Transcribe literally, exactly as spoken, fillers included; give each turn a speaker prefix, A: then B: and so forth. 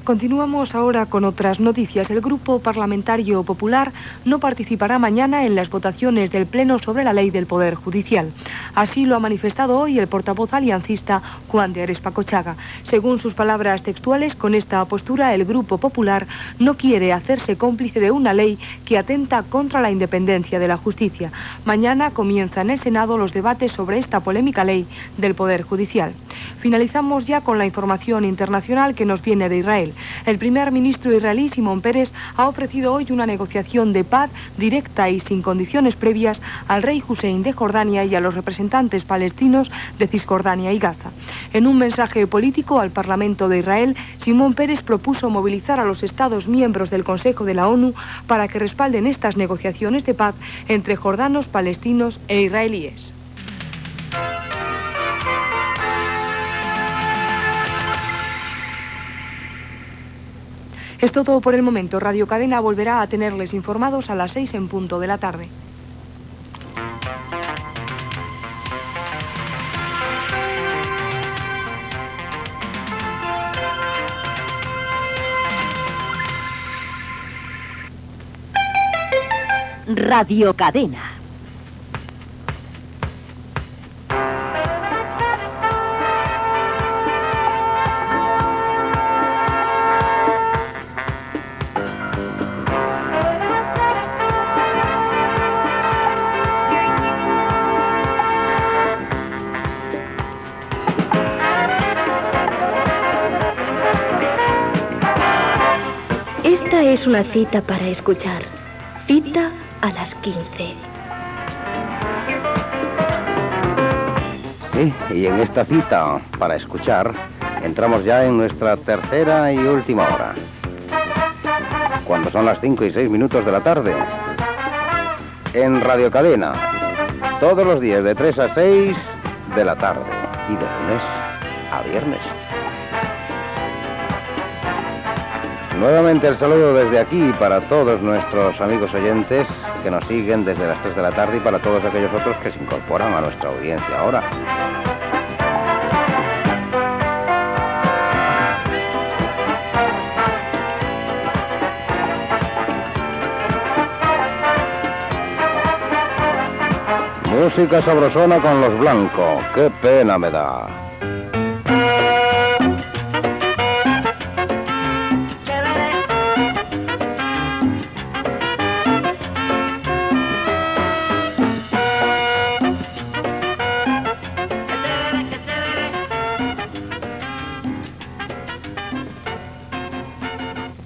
A: Continuamos ahora con otras noticias. El Grupo Parlamentario Popular no participará mañana en las votaciones del Pleno sobre la Ley del Poder Judicial. Así lo ha manifestado hoy el portavoz aliancista Juan de Arespacochaga. Según sus palabras textuales, con esta postura el Grupo Popular no quiere hacerse cómplice de una ley que atenta contra la independencia de la justicia. Mañana comienzan en el Senado los debates sobre esta polémica ley del Poder Judicial. Finalizamos ya con la información internacional que nos viene de Israel. El primer ministro israelí, Shimon Peres, ha ofrecido hoy una negociación de paz directa y sin condiciones previas al rey Hussein de Jordania y a los representantes palestinos de Cisjordania y Gaza. En un mensaje político al Parlamento de Israel, Shimon Peres propuso movilizar a los Estados miembros del Consejo de la ONU para que respalden estas negociaciones de paz entre jordanos, palestinos e israelíes. Es todo por el momento. Radio Cadena volverá a tenerles informados a las seis en punto de la tarde.
B: Radio Cadena. Esta es una cita para escuchar. Cita a las quince.
C: Sí, y en esta cita para escuchar entramos ya en nuestra tercera y última hora. Cuando son las cinco y seis minutos de la tarde. En Radio Cadena. Todos los días de tres a seis de la tarde. Y de lunes a viernes. Nuevamente el saludo desde aquí para todos nuestros amigos oyentes que nos siguen desde las tres de la tarde y para todos aquellos otros que se incorporan a nuestra audiencia ahora. Música sabrosona con Los Blanco, qué pena me da.